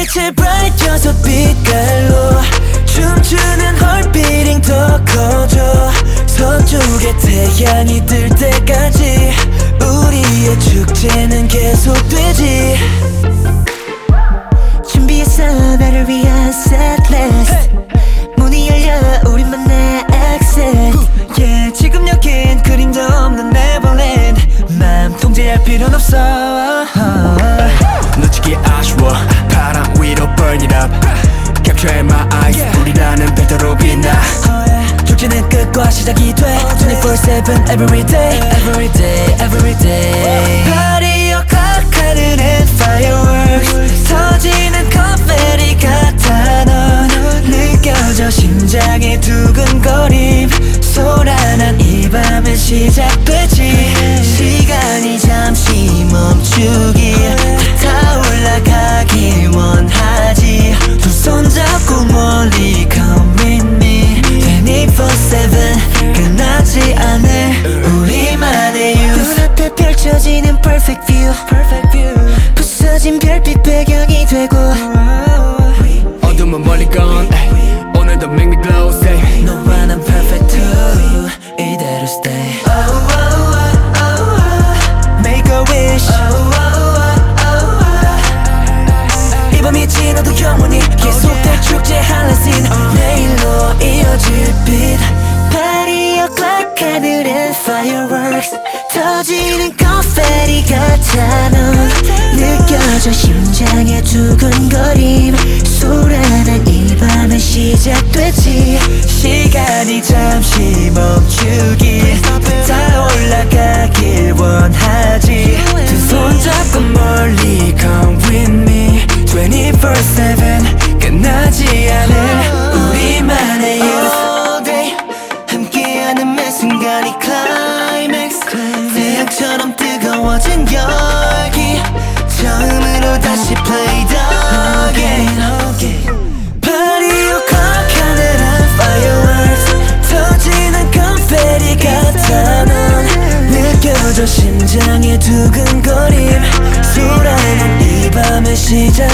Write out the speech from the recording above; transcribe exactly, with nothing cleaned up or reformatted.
빛을 밝혀서 빛깔로 춤추는 헐비링 더 커져. 서쪽의 태양이 뜰 때까지 우리의 축제는 계속되지. 준비했어 나를 위한 setlist. 문이 열려 우리만의 access. Yeah, 지금 여긴 그림도 없는 Neverland. 맘 통제할 필요는 없어. 놓치기 아쉬워 바람 위로 burn it up. Capture my eyes 우리라는 별도로 빛나. 축제는 끝과 시작이 돼. twenty-four seven every day every day every day. Party o'clock 하늘엔 fireworks. 터지는 confetti 같아. 넌 느껴져 심장의 두근거림. 소란한 이 밤은 시작되지. 시간이 잠시 멈추길 타올라가길 원하지. 두 손 잡고 멀리 come with me. twenty-four seven 끝나지 않을 우리만의 youth. 눈앞에 펼쳐지는 perfect view. Perfect view. 부서진 별빛 배경이 되고. 어둠은 멀리 gone 오늘도 make me glow say 너와 난 perfect too. 이대로 stay. Oh, oh, oh, oh, oh. Make a wish. Oh, oh, oh, oh, oh. 이 밤이 지나도 영원히 계속될 축제 한라신. 내일로 이어질 빛. Party o'clock 하늘엔 fireworks. 터지는 confetti 같아. 넌 느껴져 심장의 두근거림. 소란한 이 밤은 시작되지. 시간이 잠시 멈추길 타올라가길 원하지. 두 손 잡고 멀리 come with me. twenty-four seven 끝나지 않을 우리만의 youth. All day 함께하는 매 순간이 climax. 태양처럼 뜨거워진 열기. 처음으로 다시 play the game. Party o'clock 하늘은 fireworks. 터지는 confetti 같아. 넌 느껴져 심장의 두근거림. 소란한 이 밤의 시작